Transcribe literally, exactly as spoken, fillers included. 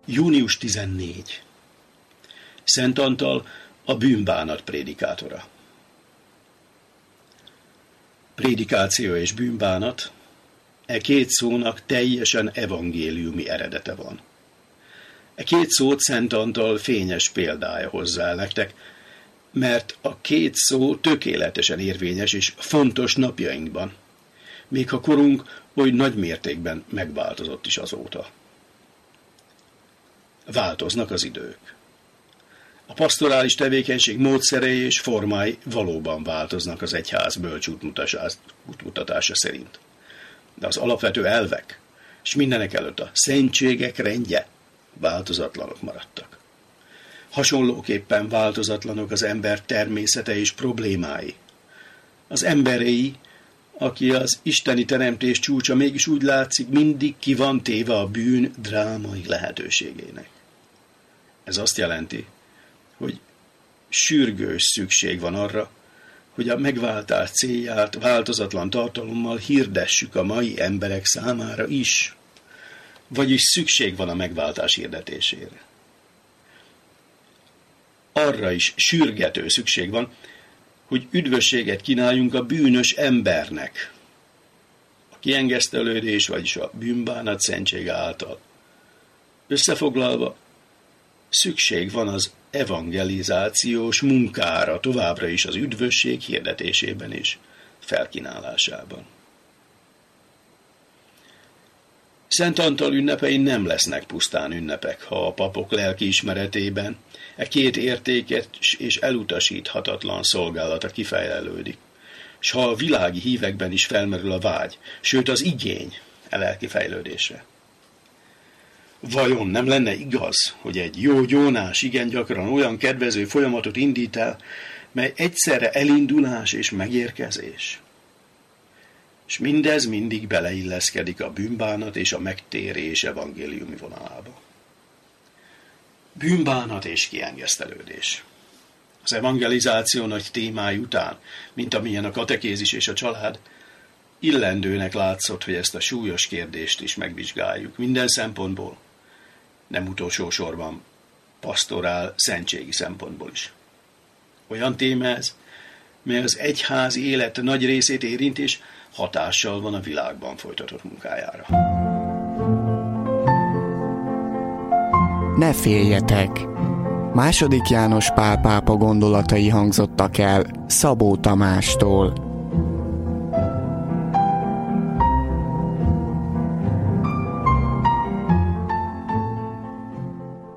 június tizennegyedike. Szent Antal, a bűnbánat prédikátora. Prédikáció és bűnbánat, e két szónak teljesen evangéliumi eredete van. E két szót Szent Antal fényes példája hozzá el nektek, mert a két szó tökéletesen érvényes és fontos napjainkban, még ha korunk oly nagy mértékben megváltozott is azóta. Változnak az idők. A pastorális tevékenység módszerei és formái valóban változnak az egyház bölcs útmutatása szerint. De az alapvető elvek, és mindenek előtt a szentségek rendje változatlanok maradtak. Hasonlóképpen változatlanok az ember természete és problémái. Az emberei, aki az isteni teremtés csúcsa, mégis úgy látszik, mindig ki van téve a bűn drámai lehetőségének. Ez azt jelenti, hogy sürgős szükség van arra, hogy a megváltás célját változatlan tartalommal hirdessük a mai emberek számára is. Vagyis szükség van a megváltás hirdetésére. Arra is sürgető szükség van, hogy üdvösséget kínáljunk a bűnös embernek. A kiengesztelődés, vagyis a bűnbánat szentsége által. Összefoglalva, szükség van az evangelizációs munkára továbbra is az üdvösség hirdetésében és felkínálásában. Szent Antal ünnepei nem lesznek pusztán ünnepek, ha a papok lelkiismeretében e két értékes és elutasíthatatlan szolgálata kifejlelődik, s ha a világi hívekben is felmerül a vágy, sőt az igény e lelki fejlődésre. Vajon nem lenne igaz, hogy egy jó gyónás igen gyakran olyan kedvező folyamatot indít el, mely egyszerre elindulás és megérkezés? És mindez mindig beleilleszkedik a bűnbánat és a megtérés evangéliumi vonalába. Bűnbánat és kiengesztelődés. Az evangelizáció nagy témái után, mint amilyen a katekézis és a család, illendőnek látszott, hogy ezt a súlyos kérdést is megvizsgáljuk minden szempontból, nem utolsó sorban pastorál szentségi szempontból is. Olyan téma ez, mely az egyház élet nagy részét érint és hatással van a világban folytatott munkájára. Ne féljetek! Második János Pál pápa gondolatai hangzottak el Szabó Tamástól.